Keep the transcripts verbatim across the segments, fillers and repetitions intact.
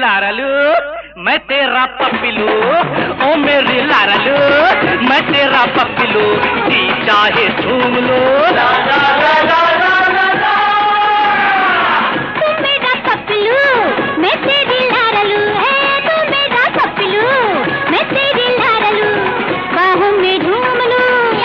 लारलू मैं तेरा पप्पिलू, ओ मेरी लारलू मैं तेरा पप्पिलू, जी चाहे झूम लो। ला ला ला ला ला ला ला। तू मेरा पप्पिलू मैं तेरी लारलू है, तू मेरा पप्पिलू मैं तेरी लारलू, बाहों में झूम लूं।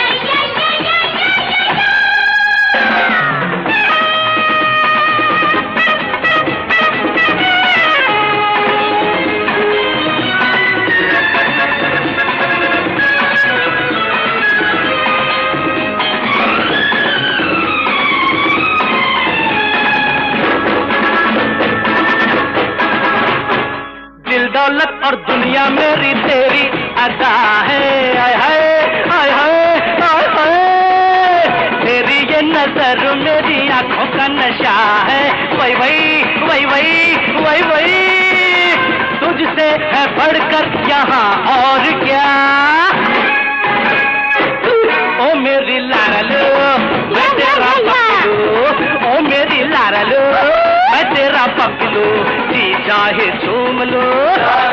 दौलत और दुनिया मेरी तेरी अदा है, आय हाय आय हाय आय हाय, तेरी ये नजर मेरी आंखों का नशा है, वही वही वही वही वही वही, तुझसे है बढ़कर यहाँ और क्या, ओ मेरी लारलू मैं तेरा पप्पू, ओ मेरी लारलू मैं तेरा पप्पू, जी चाहे झूम लो।